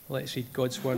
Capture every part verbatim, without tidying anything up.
Let's read God's word.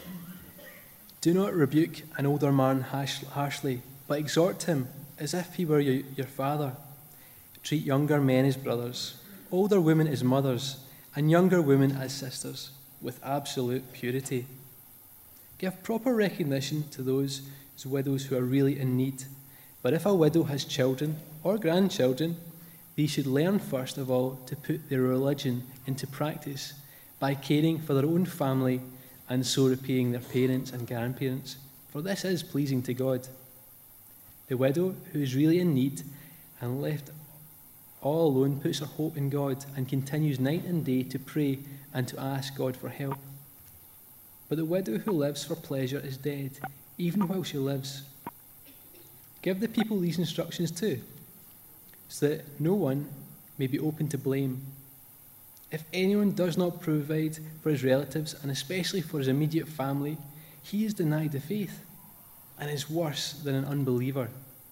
Do not rebuke an older man harsh, harshly, but exhort him as if he were your, your father. Treat younger men as brothers, older women as mothers, and younger women as sisters, with absolute purity. Give proper recognition to those widows who are really in need. But if a widow has children or grandchildren, these should learn first of all to put their religion into practice by caring for their own family and so repaying their parents and grandparents, for this is pleasing to God. The widow who is really in need and left all alone puts her hope in God and continues night and day to pray and to ask God for help. But the widow who lives for pleasure is dead, even while she lives. Give the people these instructions too, so that no one may be open to blame. If anyone does not provide for his relatives, and especially for his immediate family, he is denied the faith and is worse than an unbeliever.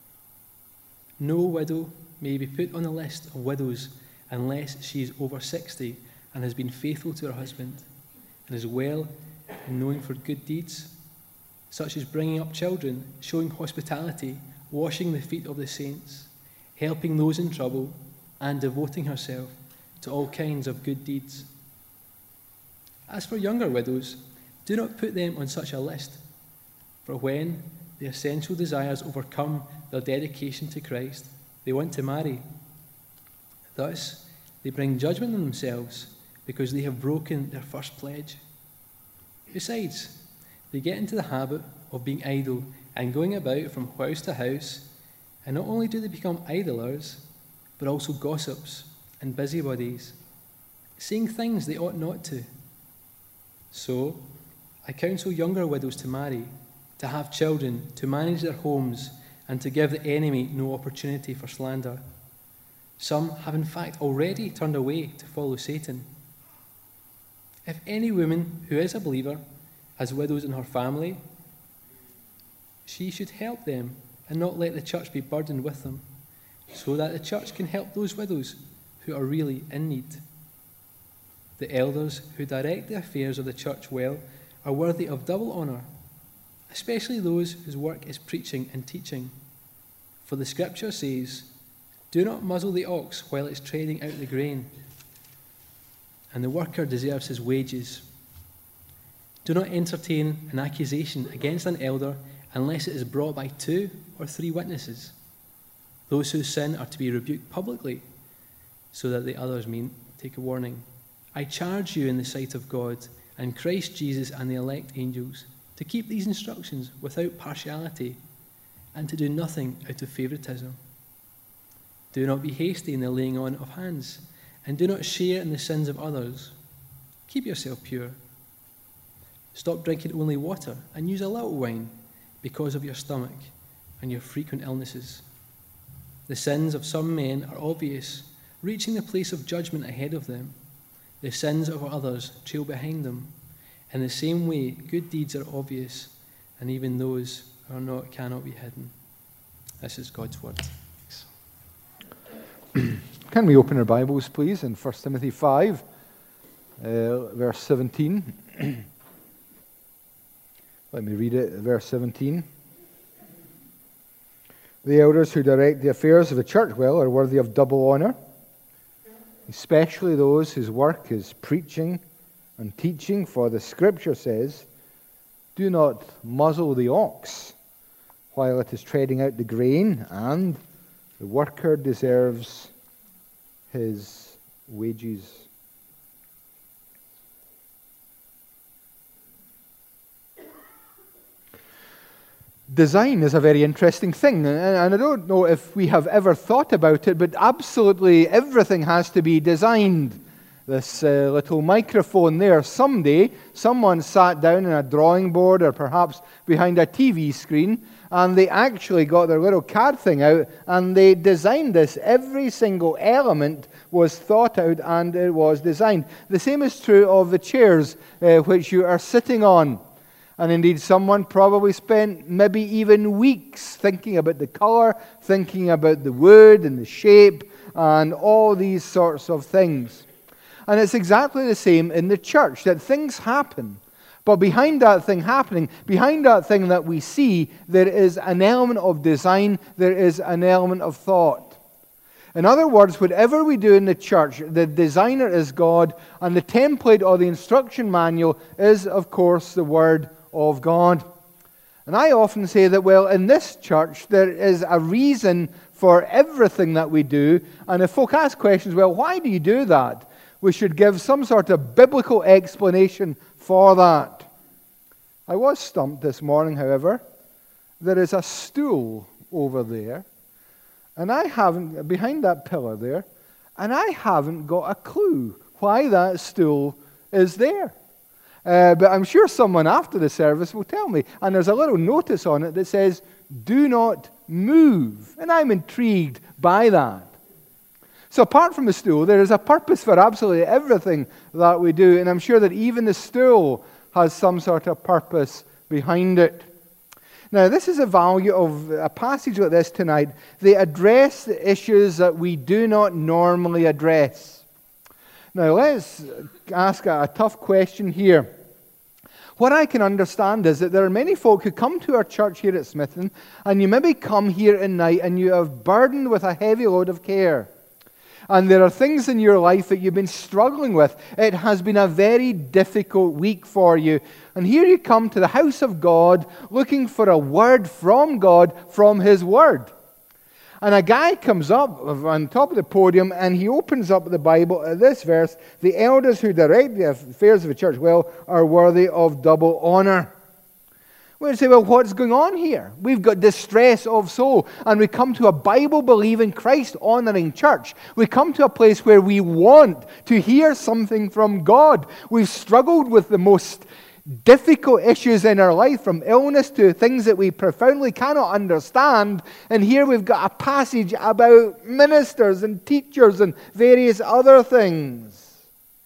No widow may be put on the list of widows unless she is over sixty and has been faithful to her husband and is well and known for good deeds, such as bringing up children, showing hospitality, washing the feet of the saints, helping those in trouble, and devoting herself to all kinds of good deeds. As for younger widows, do not put them on such a list, for when their sensual desires overcome their dedication to Christ, they want to marry. Thus, they bring judgment on themselves because they have broken their first pledge. Besides, they get into the habit of being idle and going about from house to house, and not only do they become idlers, but also gossips and busybodies, saying things they ought not to. So, I counsel younger widows to marry, to have children, to manage their homes, and to give the enemy no opportunity for slander. Some have in fact already turned away to follow Satan. If any woman who is a believer has widows in her family, she should help them and not let the church be burdened with them, so that the church can help those widows who are really in need. The elders who direct the affairs of the church well are worthy of double honour, especially those whose work is preaching and teaching. For the scripture says, "Do not muzzle the ox while it's treading out the grain, and the worker deserves his wages. Do not entertain an accusation against an elder unless it is brought by two or three witnesses. Those who sin are to be rebuked publicly, so that the others may take a warning. I charge you in the sight of God and Christ Jesus and the elect angels to keep these instructions without partiality and to do nothing out of favoritism. Do not be hasty in the laying on of hands, and do not share in the sins of others. Keep yourself pure. Stop drinking only water and use a little wine because of your stomach and your frequent illnesses. The sins of some men are obvious, reaching the place of judgment ahead of them. The sins of others trail behind them. In the same way, good deeds are obvious, and even those are not cannot be hidden." This is God's word. Can we open our Bibles, please, in First Timothy five, uh, verse seventeen. Let me read it, verse seventeen. The elders who direct the affairs of the church well are worthy of double honor, especially those whose work is preaching and teaching, for the scripture says, "Do not muzzle the ox while it is treading out the grain, and the worker deserves his wages." Design is a very interesting thing, and I don't know if we have ever thought about it, but absolutely everything has to be designed. This uh, little microphone there, someday someone sat down on a drawing board or perhaps behind a T V screen, and they actually got their little card thing out and they designed this. Every single element was thought out and it was designed. The same is true of the chairs uh, which you are sitting on. And indeed, someone probably spent maybe even weeks thinking about the color, thinking about the wood and the shape and all these sorts of things. And it's exactly the same in the church, that things happen. But behind that thing happening, behind that thing that we see, there is an element of design, there is an element of thought. In other words, whatever we do in the church, the designer is God, and the template or the instruction manual is, of course, the Word of God. And I often say that, well, in this church, there is a reason for everything that we do. And if folk ask questions, well, why do you do that? We should give some sort of biblical explanation for that. I was stumped this morning, however. There is a stool over there, and I haven't, behind that pillar there, and I haven't got a clue why that stool is there. Uh, but I'm sure someone after the service will tell me. And there's a little notice on it that says, "Do not move." And I'm intrigued by that. So apart from the stool, there is a purpose for absolutely everything that we do. And I'm sure that even the stool has some sort of purpose behind it. Now, this is a value of a passage like this tonight. They address the issues that we do not normally address. Now, let's ask a, a tough question here. What I can understand is that there are many folk who come to our church here at Smithian, and you maybe come here at night and you have burdened with a heavy load of care. And there are things in your life that you've been struggling with. It has been a very difficult week for you. And here you come to the house of God looking for a word from God, from His Word. And a guy comes up on top of the podium and he opens up the Bible at this verse: "The elders who direct the affairs of the church well are worthy of double honor." We say, well, what's going on here? We've got distress of soul, and we come to a Bible-believing, Christ-honoring church. We come to a place where we want to hear something from God. We've struggled with the most difficult issues in our life, from illness to things that we profoundly cannot understand. And here we've got a passage about ministers and teachers and various other things.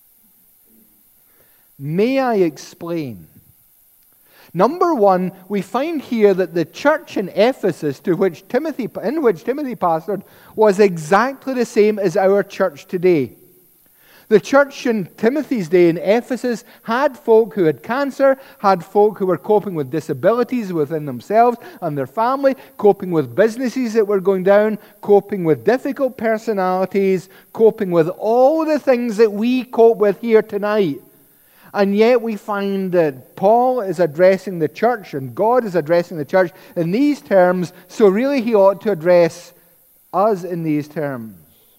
May I explain? Number one, we find here that the church in Ephesus, to which Timothy, in which Timothy pastored, was exactly the same as our church today. The church in Timothy's day in Ephesus had folk who had cancer, had folk who were coping with disabilities within themselves and their family, coping with businesses that were going down, coping with difficult personalities, coping with all the things that we cope with here tonight. And yet we find that Paul is addressing the church and God is addressing the church in these terms, so really he ought to address us in these terms.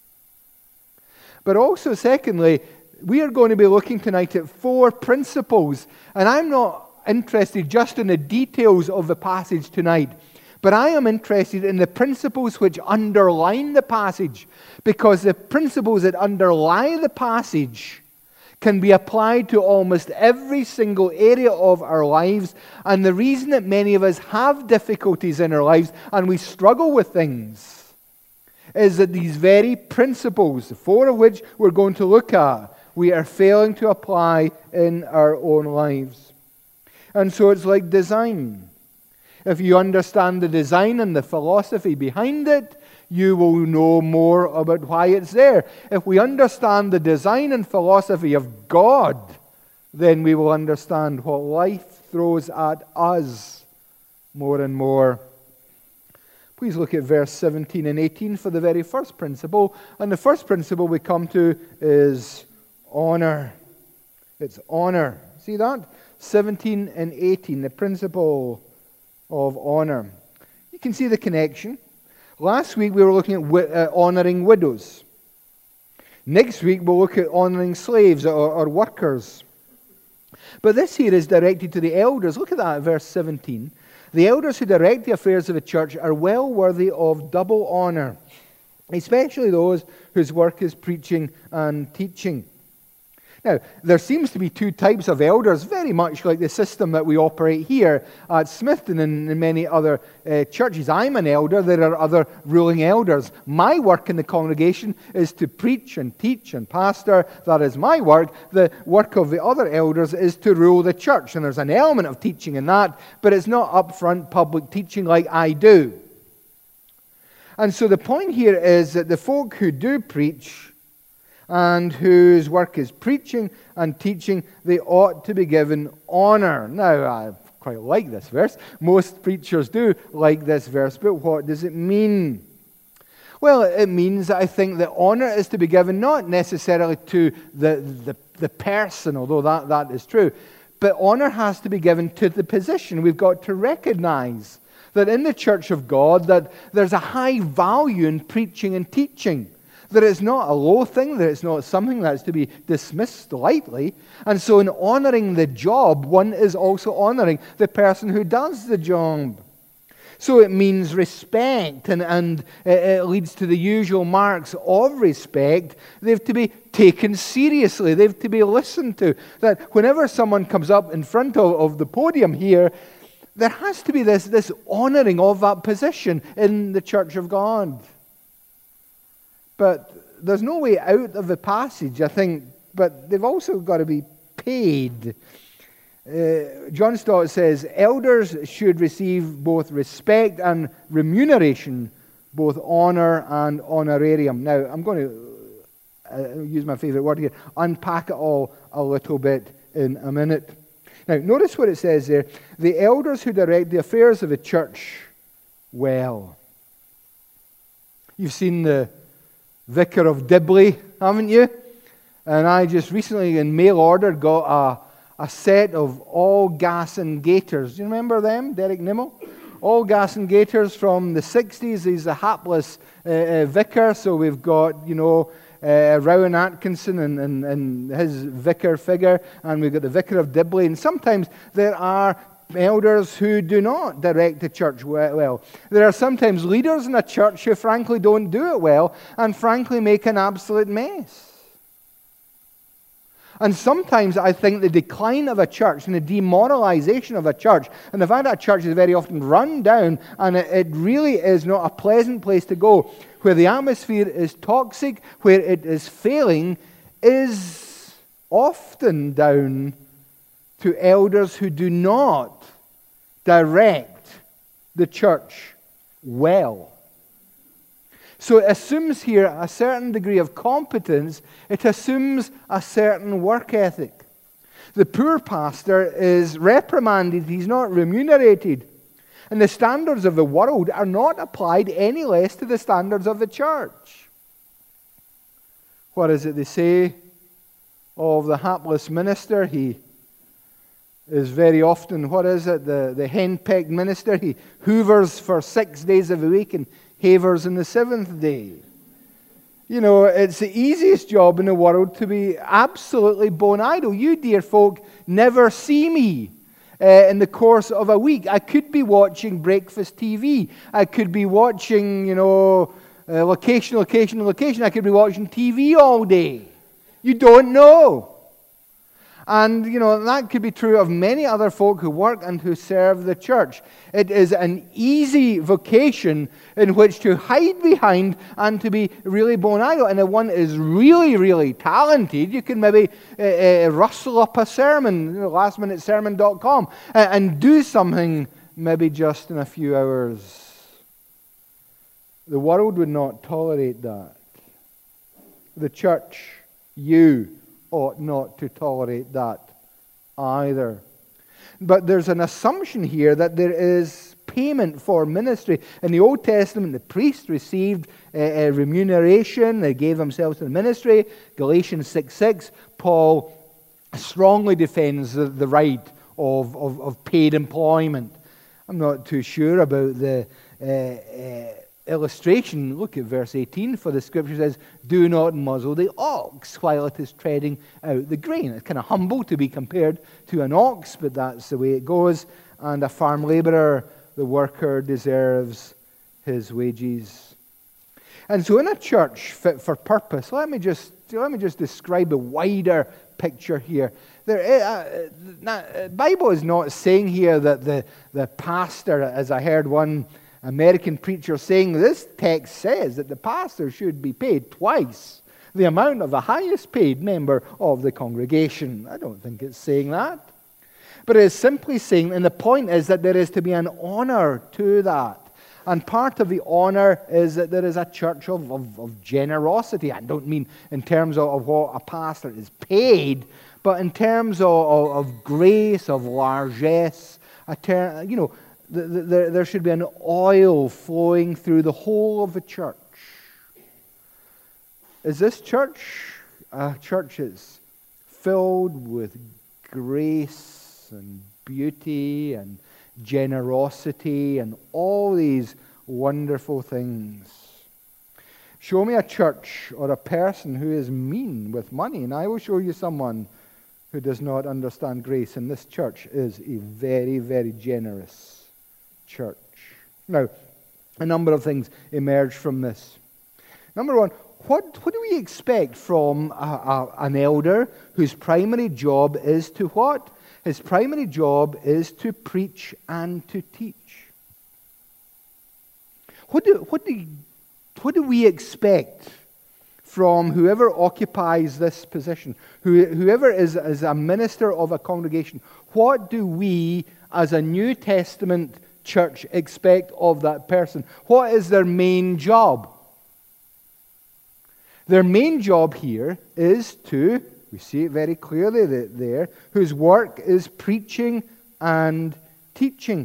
But also, secondly, we are going to be looking tonight at four principles. And I'm not interested just in the details of the passage tonight, but I am interested in the principles which underline the passage, because the principles that underlie the passage can be applied to almost every single area of our lives. And the reason that many of us have difficulties in our lives and we struggle with things is that these very principles, the four of which we're going to look at, we are failing to apply in our own lives. And so it's like design. If you understand the design and the philosophy behind it, you will know more about why it's there. If we understand the design and philosophy of God, then we will understand what life throws at us more and more. Please look at verse seventeen and eighteen for the very first principle. And the first principle we come to is honor. It's honor. See that? seventeen and eighteen, the principle of honor. You can see the connection. Last week we were looking at uh, honoring widows. Next week we'll look at honoring slaves or, or workers. But this here is directed to the elders. Look at that, verse seventeen. The elders who direct the affairs of the church are well worthy of double honor, especially those whose work is preaching and teaching. Now, there seems to be two types of elders, very much like the system that we operate here at Smithian and in many other uh, churches. I'm an elder. There are other ruling elders. My work in the congregation is to preach and teach and pastor. That is my work. The work of the other elders is to rule the church. And there's an element of teaching in that, but it's not upfront public teaching like I do. And so the point here is that the folk who do preach and whose work is preaching and teaching, they ought to be given honor. Now, I quite like this verse. Most preachers do like this verse, but what does it mean? Well, it means, I think, that honor is to be given not necessarily to the, the, the person, although that, that is true, but honor has to be given to the position. We've got to recognize that in the church of God, that there's a high value in preaching and teaching. That it's not a low thing, that it's not something that's to be dismissed lightly. And so in honoring the job, one is also honoring the person who does the job. So it means respect, and, and it leads to the usual marks of respect. They have to be taken seriously. They have to be listened to. That whenever someone comes up in front of, of the podium here, there has to be this, this honoring of that position in the church of God. But there's no way out of the passage, I think, but they've also got to be paid. Uh, John Stott says, elders should receive both respect and remuneration, both honor and honorarium. Now, I'm going to uh, use my favorite word here, unpack it all a little bit in a minute. Now, notice what it says there. The elders who direct the affairs of the church well. You've seen the Vicar of Dibley, haven't you? And I just recently, in mail order, got a, a set of all gas and gaiters. Do you remember them, Derek Nimmo? All gas and gaiters from the sixties. He's a hapless uh, uh, vicar, so we've got, you know, uh, Rowan Atkinson and, and, and his vicar figure, and we've got the Vicar of Dibley. And sometimes there are elders who do not direct the church well. There are sometimes leaders in a church who frankly don't do it well and frankly make an absolute mess. And sometimes I think the decline of a church and the demoralization of a church and the fact that a church is very often run down and it, it really is not a pleasant place to go, where the atmosphere is toxic, where it is failing, is often down to elders who do not direct the church well. So it assumes here a certain degree of competence. It assumes a certain work ethic. The poor pastor is reprimanded. He's not remunerated. And the standards of the world are not applied any less to the standards of the church. What is it they say of the hapless minister? He is very often, what is it, the, the henpecked minister. He hoovers for six days of the week and havers on the seventh day. You know, it's the easiest job in the world to be absolutely bone idle. You, dear folk, never see me uh, in the course of a week. I could be watching breakfast T V. I could be watching, you know, uh, location, location, location. I could be watching T V all day. You don't know. And, you know, that could be true of many other folk who work and who serve the church. It is an easy vocation in which to hide behind and to be really bone idle. And if one is really, really talented, you can maybe uh, uh, rustle up a sermon, you know, last minute sermon dot com, uh, and do something maybe just in a few hours. The world would not tolerate that. The church, you, ought not to tolerate that either. But there's an assumption here that there is payment for ministry. In the Old Testament, the priest received a, a remuneration. They gave themselves to the ministry. Galatians six six, Paul strongly defends the, the right of, of, of paid employment. I'm not too sure about the uh, uh, illustration. Look at verse eighteen, for the scripture says, do not muzzle the ox while it is treading out the grain. It's kind of humble to be compared to an ox, but that's the way it goes. And a farm laborer, the worker, deserves his wages. And so in a church fit for purpose, let me just, let me just describe a wider picture here. There, uh, the Bible is not saying here that the, the pastor, as I heard one American preacher saying, this text says that the pastor should be paid twice the amount of the highest paid member of the congregation. I don't think it's saying that. But it is simply saying, and the point is that there is to be an honor to that. And part of the honor is that there is a church of, of, of generosity. I don't mean in terms of, of what a pastor is paid, but in terms of, of, of grace, of largesse. A ter- you know, th- th- there, there should be an oil flowing through the whole of the church. Is this church uh, churches filled with grace and beauty and generosity and all these wonderful things? Show me a church or a person who is mean with money, and I will show you someone who does not understand grace. And this church is a very, very generous church. Now, a number of things emerge from this. Number one, what, what do we expect from a, a, an elder whose primary job is to what? His primary job is to preach and to teach. What do, what do, what do we expect from whoever occupies this position, who, whoever is, is a minister of a congregation? What do we, as a New Testament church, expect of that person? What is their main job? Their main job here is to, we see it very clearly there, whose work is preaching and teaching.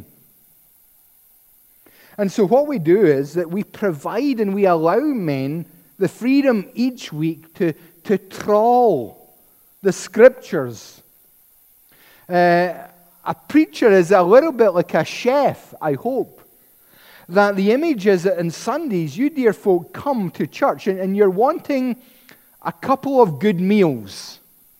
And so what we do is that we provide and we allow men the freedom each week to, to trawl the Scriptures. Uh, a preacher is a little bit like a chef, I hope. That the image is that on Sundays, you dear folk come to church and, and you're wanting a couple of good meals.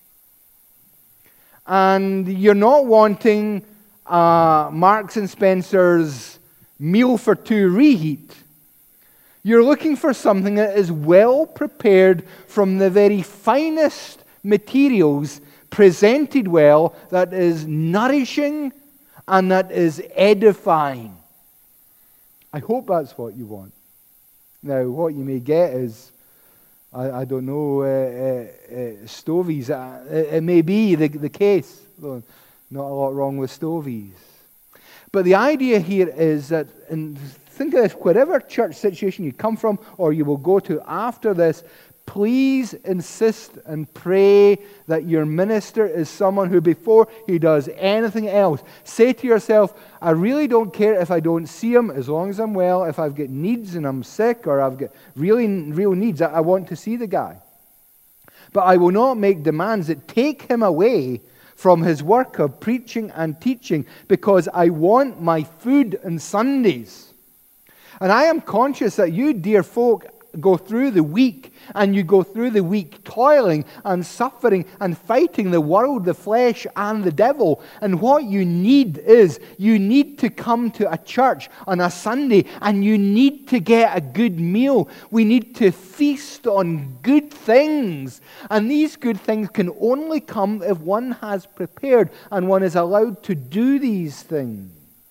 And you're not wanting uh, Marks and Spencer's meal for two reheat. You're looking for something that is well prepared from the very finest materials, presented well, that is nourishing and that is edifying. I hope that's what you want. Now, what you may get is, I, I don't know, uh, uh, uh, stovies. Uh, it, it may be the, the case, though not a lot wrong with stovies. But the idea here is that, and think of this, whatever church situation you come from or you will go to after this, please insist and pray that your minister is someone who, before he does anything else, say to yourself, I really don't care if I don't see him as long as I'm well. If I've got needs and I'm sick or I've got really real needs, I want to see the guy. But I will not make demands that take him away from his work of preaching and teaching, because I want my food on Sundays. And I am conscious that you, dear folk, go through the week, and you go through the week toiling and suffering and fighting the world, the flesh, and the devil. And what you need is, you need to come to a church on a Sunday, and you need to get a good meal. We need to feast on good things. And these good things can only come if one has prepared and one is allowed to do these things.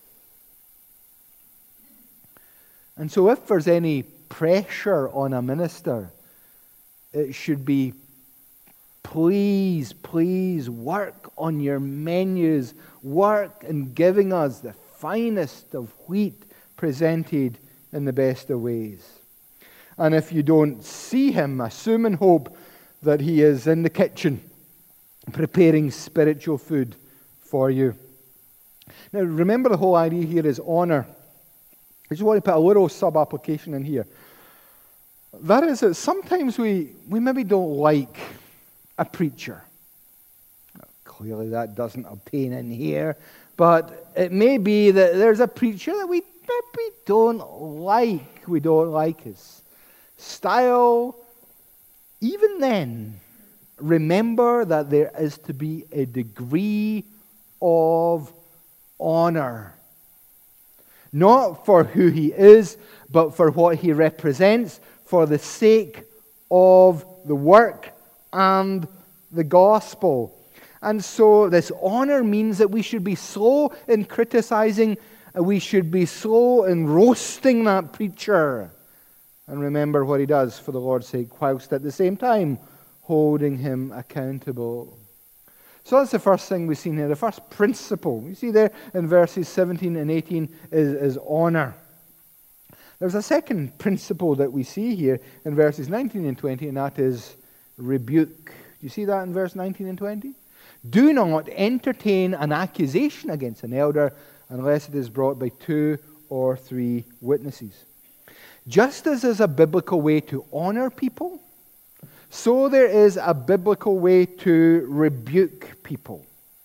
And so if there's any pressure on a minister, it should be, please, please work on your menus, work in giving us the finest of wheat presented in the best of ways. And if you don't see him, assume and hope that he is in the kitchen preparing spiritual food for you. Now remember, the whole idea here is honor. I just want to put a little sub-application in here. That is that sometimes we, we maybe don't like a preacher. Clearly that doesn't obtain in here. But it may be that there's a preacher that we maybe don't like. We don't like his style. Even then, remember that there is to be a degree of honor. Not for who he is, but for what he represents, for the sake of the work and the gospel. And so this honor means that we should be slow in criticizing, we should be slow in roasting that preacher. And remember what he does for the Lord's sake, whilst at the same time holding him accountable. So that's the first thing we've seen here, the first principle. You see there in verses seventeen and eighteen is, is honor. There's a second principle that we see here in verses nineteen and twenty, and that is rebuke. Do you see that in verse nineteen and twenty? Do not entertain an accusation against an elder unless it is brought by two or three witnesses. Just as there's a biblical way to honor people, so there is a biblical way to rebuke people.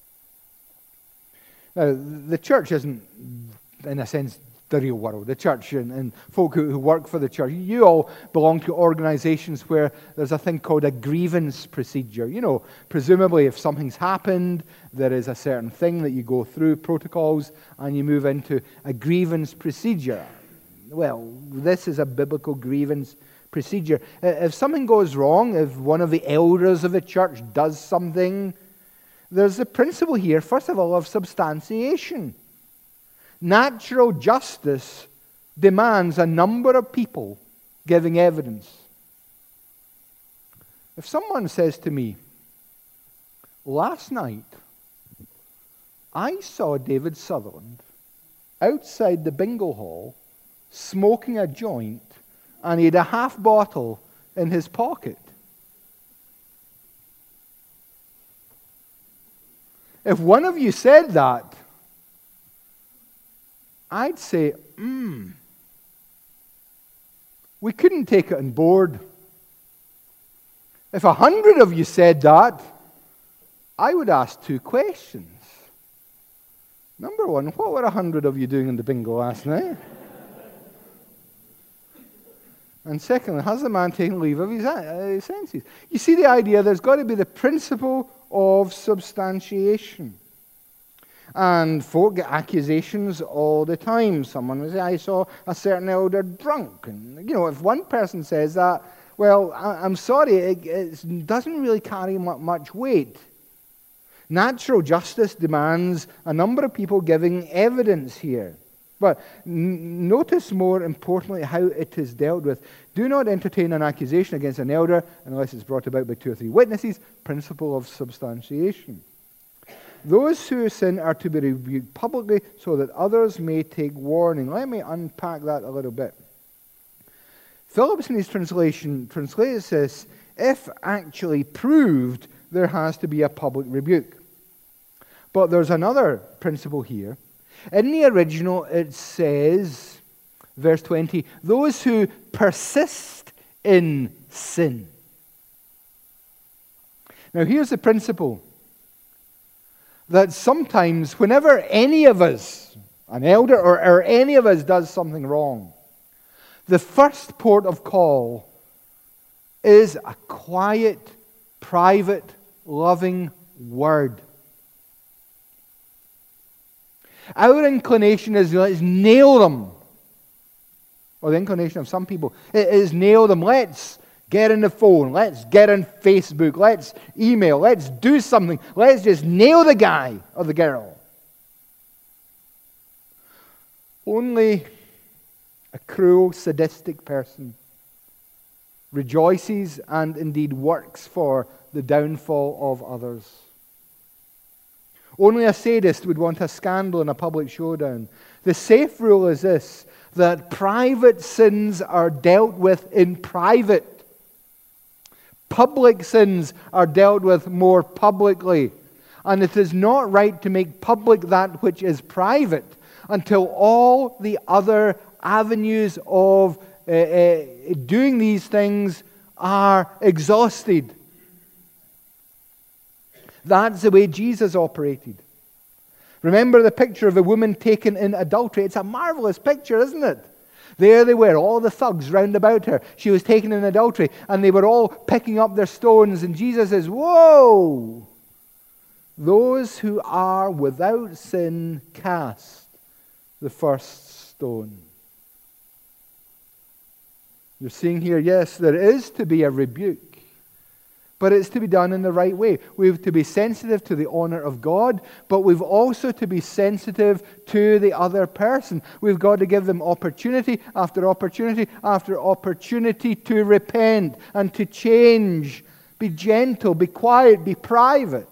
Now, the church isn't, in a sense, the real world. The church and, and folk who, who work for the church, you all belong to organizations where there's a thing called a grievance procedure. You know, presumably if something's happened, there is a certain thing that you go through, protocols, and you move into a grievance procedure. Well, this is a biblical grievance procedure. If something goes wrong, if one of the elders of the church does something, there's the principle here, first of all, of substantiation. Natural justice demands a number of people giving evidence. If someone says to me, last night I saw David Sutherland outside the bingo hall smoking a joint and he had a half bottle in his pocket. If one of you said that, I'd say, hmm, we couldn't take it on board. If a hundred of you said that, I would ask two questions. Number one, what were a hundred of you doing in the bingo last night? And secondly, has the man taken leave of his, uh, his senses? You see the idea, there's got to be the principle of substantiation. And folk get accusations all the time. Someone will say, I saw a certain elder drunk. And, you know, if one person says that, well, I, I'm sorry, it, it doesn't really carry much weight. Natural justice demands a number of people giving evidence here. But n- notice more importantly how it is dealt with. Do not entertain an accusation against an elder unless it's brought about by two or three witnesses. Principle of substantiation. Those who sin are to be rebuked publicly so that others may take warning. Let me unpack that a little bit. Phillips in his translation translates this, if actually proved, there has to be a public rebuke. But there's another principle here. In the original it says, verse twenty, those who persist in sin. Now here's the principle. That sometimes, whenever any of us, an elder or, or any of us does something wrong, the first port of call is a quiet, private, loving word. Our inclination is let's nail them. Or the inclination of some people is nail them. Let's get on the phone. Let's get on Facebook. Let's email. Let's do something. Let's just nail the guy or the girl. Only a cruel, sadistic person rejoices and indeed works for the downfall of others. Only a sadist would want a scandal and a public showdown. The safe rule is this, that private sins are dealt with in private. Public sins are dealt with more publicly. And it is not right to make public that which is private until all the other avenues of uh, uh, doing these things are exhausted. That's the way Jesus operated. Remember the picture of a woman taken in adultery. It's a marvelous picture, isn't it? There they were, all the thugs round about her. She was taken in adultery, and they were all picking up their stones. And Jesus says, whoa! Those who are without sin cast the first stone. You're seeing here, yes, there is to be a rebuke. But it's to be done in the right way. We have to be sensitive to the honor of God, but we've also to be sensitive to the other person. We've got to give them opportunity after opportunity after opportunity to repent and to change. Be gentle, be quiet, be private.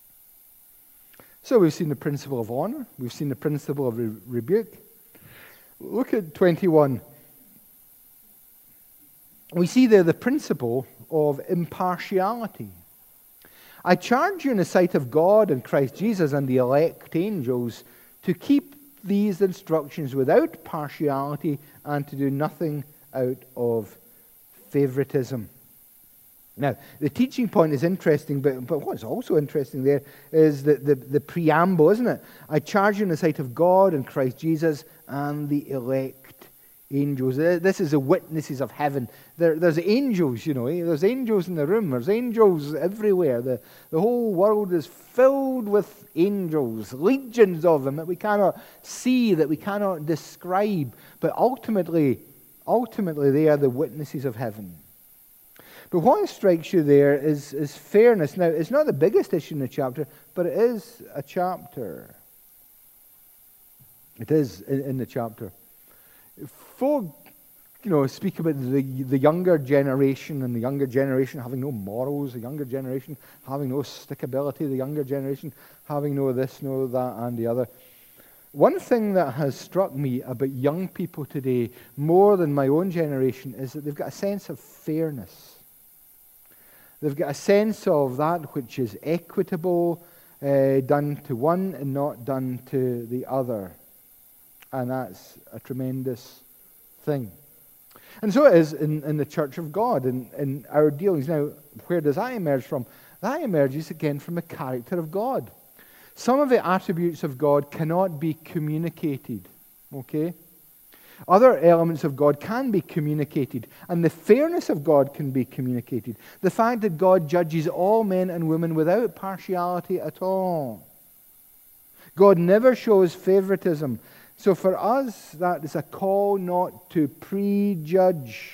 So we've seen the principle of honor. We've seen the principle of re- rebuke. Look at twenty-one. We see there the principle of impartiality. I charge you in the sight of God and Christ Jesus and the elect angels to keep these instructions without partiality and to do nothing out of favoritism. Now, the teaching point is interesting, but, but what's also interesting there is the, the, the preamble, isn't it? I charge you in the sight of God and Christ Jesus and the elect angels. This is the witnesses of heaven. There, there's angels, you know. Eh? There's angels in the room. There's angels everywhere. The, the whole world is filled with angels, legions of them that we cannot see, that we cannot describe. But ultimately, ultimately, they are the witnesses of heaven. But what strikes you there is, is fairness. Now, it's not the biggest issue in the chapter, but it is a chapter. It is in, in the chapter. Folk, you know, speak about the, the younger generation and the younger generation having no morals, the younger generation having no stickability, the younger generation having no this, no that, and the other. One thing that has struck me about young people today, more than my own generation, is that they've got a sense of fairness. They've got a sense of that which is equitable, uh, done to one and not done to the other. And that's a tremendous thing. And so it is in, in the Church of God, in, in our dealings. Now, where does that emerge from? That emerges again from the character of God. Some of the attributes of God cannot be communicated. Okay? Other elements of God can be communicated, and the fairness of God can be communicated. The fact that God judges all men and women without partiality at all. God never shows favoritism. So for us, that is a call not to prejudge.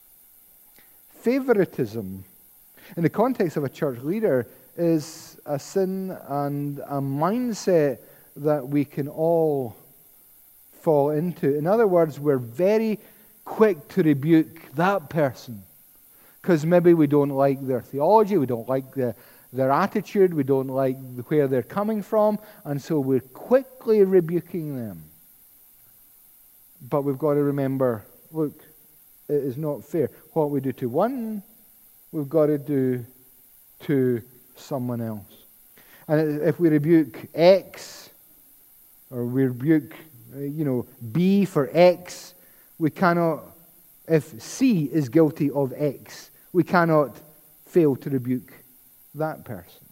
Favoritism, in the context of a church leader, is a sin and a mindset that we can all fall into. In other words, we're very quick to rebuke that person because maybe we don't like their theology, we don't like the, their attitude, we don't like where they're coming from, and so we're quickly rebuking them. But we've got to remember, look, it is not fair. What we do to one, we've got to do to someone else. And if we rebuke X, or we rebuke you know, B for X, we cannot, if C is guilty of X, we cannot fail to rebuke that person.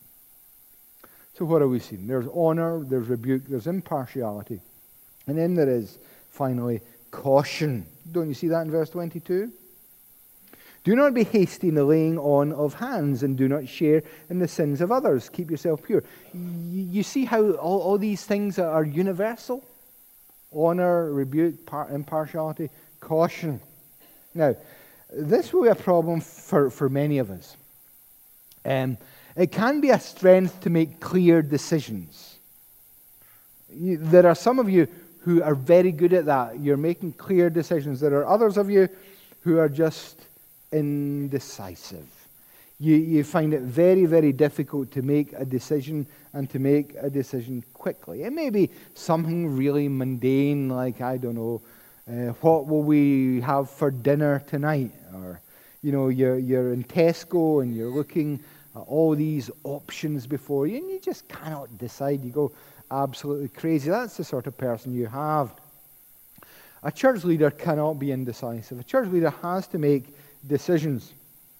So what are we seeing? There's honor, there's rebuke, there's impartiality. And then there is, finally, caution. Don't you see that in verse twenty-two? Do not be hasty in the laying on of hands, and do not share in the sins of others. Keep yourself pure. You see how all, all these things are universal? Honor, rebuke, par- impartiality, caution. Now, this will be a problem for, for many of us. Um, it can be a strength to make clear decisions. You, there are some of you who are very good at that. You're making clear decisions. There are others of you who are just indecisive. You, you find it very, very difficult to make a decision and to make a decision quickly. It may be something really mundane, like, I don't know, uh, what will we have for dinner tonight? Or, you know, you're, you're in Tesco and you're looking at all these options before you and you just cannot decide. You go absolutely crazy. That's the sort of person you have. A church leader cannot be indecisive. A church leader has to make decisions.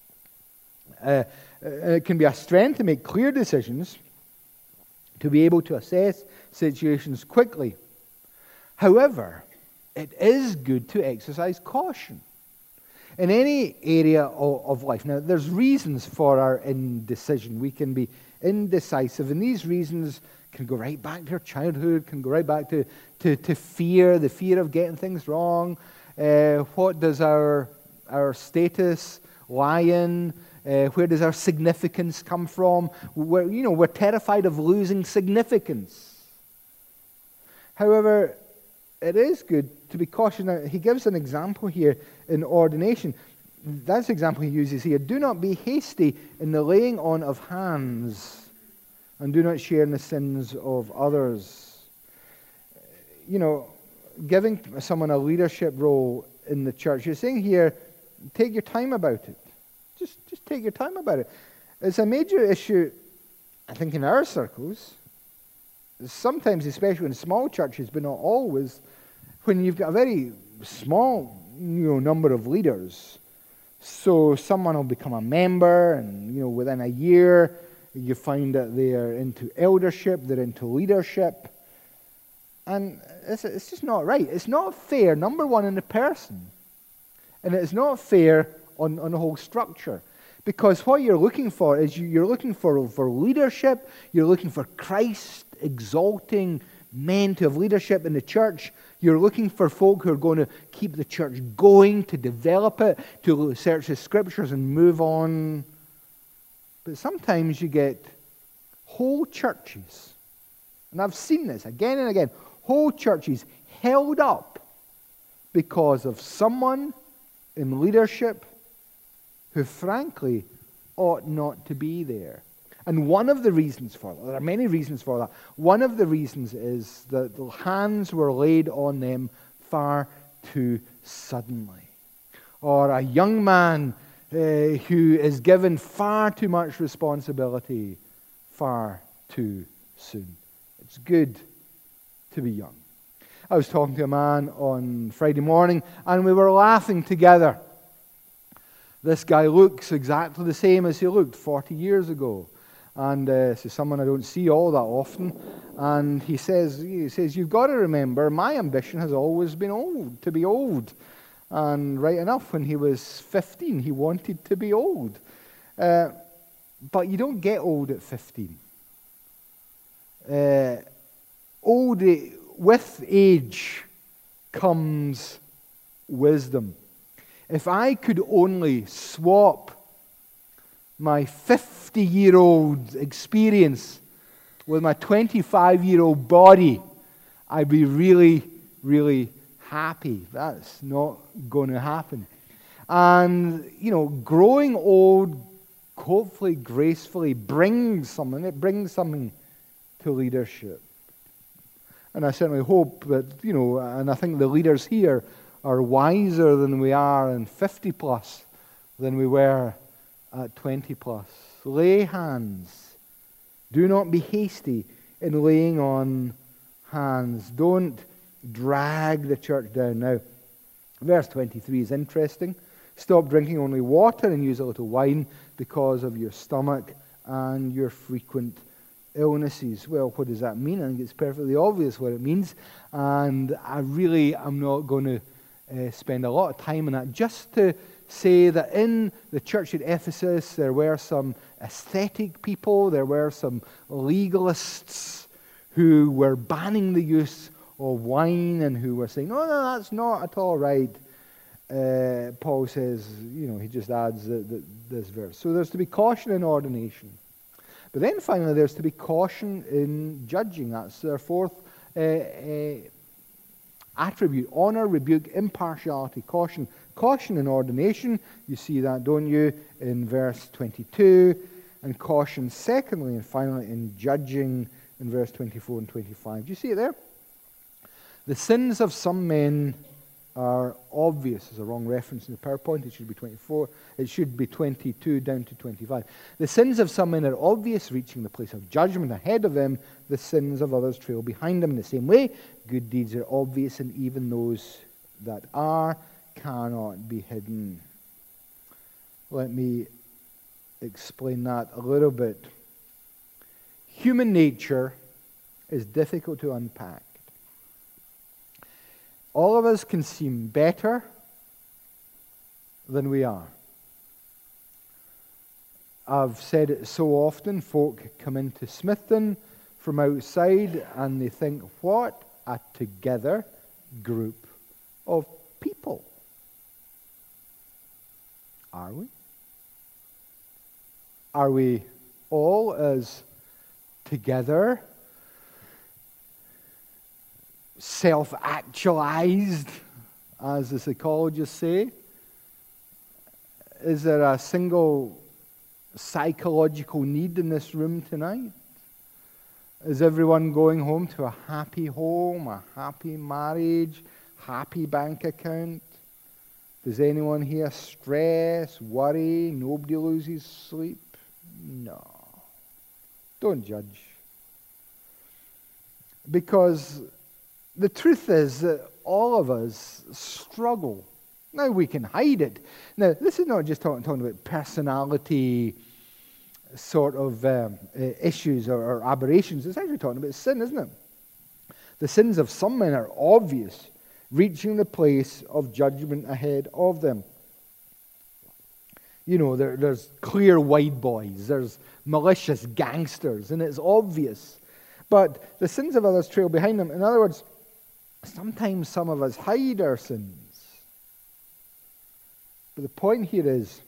Uh, it can be a strength to make clear decisions, to be able to assess situations quickly. However, it is good to exercise caution in any area of, of life. Now, there's reasons for our indecision. We can be indecisive, and these reasons can go right back to our childhood, can go right back to, to, to fear, the fear of getting things wrong. Uh, what does our, our status lie in? Uh, where does our significance come from? We're, you know, we're terrified of losing significance. However, it is good to be cautious. Now, he gives an example here in ordination. That's the example he uses here. Do not be hasty in the laying on of hands, and do not share in the sins of others. You know, giving someone a leadership role in the church, you're saying here, take your time about it. Just, just take your time about it. It's a major issue, I think, in our circles. Sometimes, especially in small churches, but not always, when you've got a very small, you know, number of leaders. So someone will become a member, and you know, within a year, you find that they are into eldership, they're into leadership, and it's, it's just not right. It's not fair. Number one, in the person, and it's not fair on, on the whole structure. Because what you're looking for is you, you're looking for, for leadership, you're looking for Christ-exalting men to have leadership in the church. You're looking for folk who are going to keep the church going, to develop it, to search the Scriptures and move on. But sometimes you get whole churches, and I've seen this again and again, whole churches held up because of someone in leadership who frankly ought not to be there. And one of the reasons for that, there are many reasons for that, one of the reasons is that the hands were laid on them far too suddenly. Or a young man uh, who is given far too much responsibility far too soon. It's good to be young. I was talking to a man on Friday morning, and we were laughing together. This guy looks exactly the same as he looked forty years ago. And uh, so someone I don't see all that often. And he says, he says, you've got to remember, my ambition has always been old, to be old. And right enough, when he was fifteen, he wanted to be old. Uh, but you don't get old at fifteen. Uh, old, with age comes wisdom. If I could only swap my fifty-year-old experience with my twenty-five-year-old body, I'd be really, really happy. That's not going to happen. And, you know, growing old, hopefully, gracefully, brings something. It brings something to leadership. And I certainly hope that, you know, and I think the leaders here are wiser than we are in fifty plus than we were at twenty plus. Lay hands. Do not be hasty in laying on hands. Don't drag the church down. Now, verse twenty-three is interesting. Stop drinking only water and use a little wine because of your stomach and your frequent illnesses. Well, what does that mean? I think it's perfectly obvious what it means. And I really am not going to Uh, spend a lot of time on that, just to say that in the church at Ephesus there were some aesthetic people, there were some legalists who were banning the use of wine and who were saying, no, no, that's not at all right. Uh, Paul says, you know, he just adds the, the, this verse. So there's to be caution in ordination. But then finally there's to be caution in judging. That's their fourth uh, uh, attribute: honor, rebuke, impartiality, caution. Caution in ordination, you see that, don't you, in verse twenty-two. And caution, secondly and finally, in judging in verse twenty-four and twenty-five. Do you see it there? The sins of some men are obvious. There's a wrong reference in the PowerPoint. It should be twenty-four. It should be twenty-two down to twenty-five. The sins of some men are obvious, reaching the place of judgment ahead of them. The sins of others trail behind them. In the same way, good deeds are obvious, and even those that are cannot be hidden. Let me explain that a little bit. Human nature is difficult to unpack. All of us can seem better than we are. I've said it so often, folk come into Smithton from outside and they think, what a together group of people. Are we? Are we all as together, self-actualized, as the psychologists say? Is there a single psychological need in this room tonight? Is everyone going home to a happy home, a happy marriage, happy bank account? Does anyone here stress, worry, nobody loses sleep? No. Don't judge. Because the truth is that all of us struggle. Now, we can hide it. Now, this is not just talking, talking about personality sort of um, uh, issues or, or aberrations. It's actually talking about sin, isn't it? The sins of some men are obvious, reaching the place of judgment ahead of them. You know, there, there's clear white boys, there's malicious gangsters, and it's obvious. But the sins of others trail behind them. In other words, sometimes some of us hide our sins. But the point here is,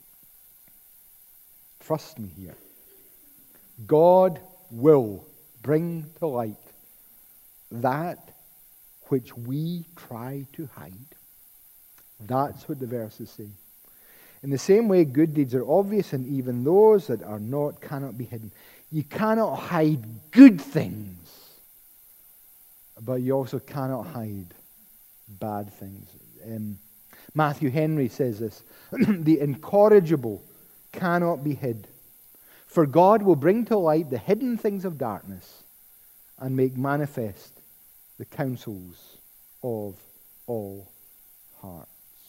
trust me here, God will bring to light that which we try to hide. That's what the verses say. In the same way, good deeds are obvious, and even those that are not cannot be hidden. You cannot hide good things, but you also cannot hide bad things. Um, Matthew Henry says this, the incorrigible cannot be hid, for God will bring to light the hidden things of darkness and make manifest the counsels of all hearts.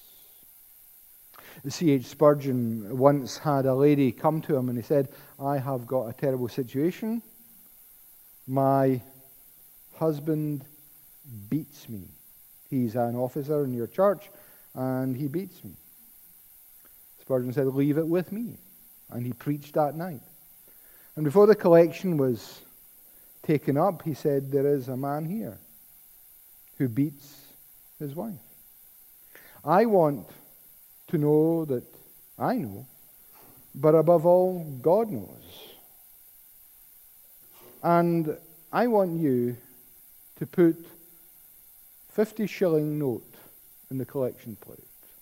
C H Spurgeon once had a lady come to him and he said, I have got a terrible situation. My husband beats me. He's an officer in your church and he beats me. Spurgeon said, leave it with me. And he preached that night. And before the collection was taken up, he said, there is a man here who beats his wife. I want to know that I know, but above all, God knows. And I want you to put fifty shilling note in the collection plate.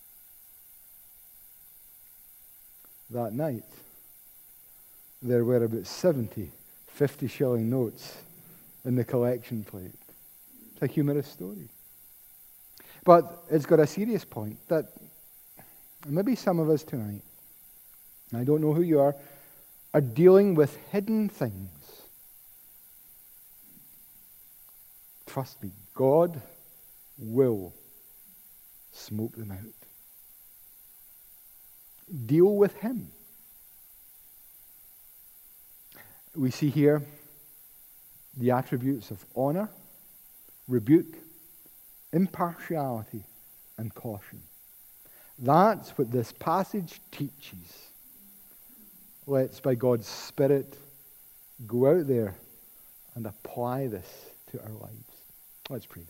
That night, there were about seventy fifty shilling notes in the collection plate. It's a humorous story. But it's got a serious point that maybe some of us tonight, I don't know who you are, are dealing with hidden things. Trust me, God will smoke them out. Deal with Him. We see here the attributes of honor, rebuke, impartiality, and caution. That's what this passage teaches. Let's, by God's Spirit, go out there and apply this to our lives. Let's pray.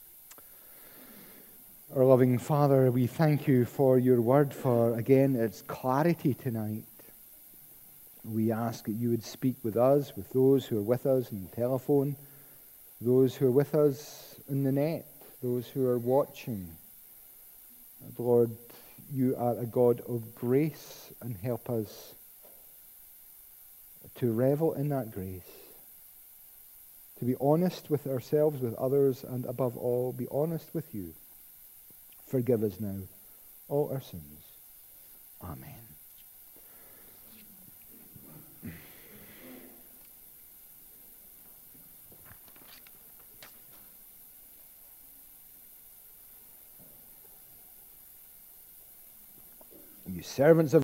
Our loving Father, we thank you for your word, for, again, its clarity tonight. We ask that you would speak with us, with those who are with us on the telephone, those who are with us in the net, those who are watching. Lord, you are a God of grace, and help us to revel in that grace, to be honest with ourselves, with others, and above all, be honest with you. Forgive us now all our sins. Amen. You servants of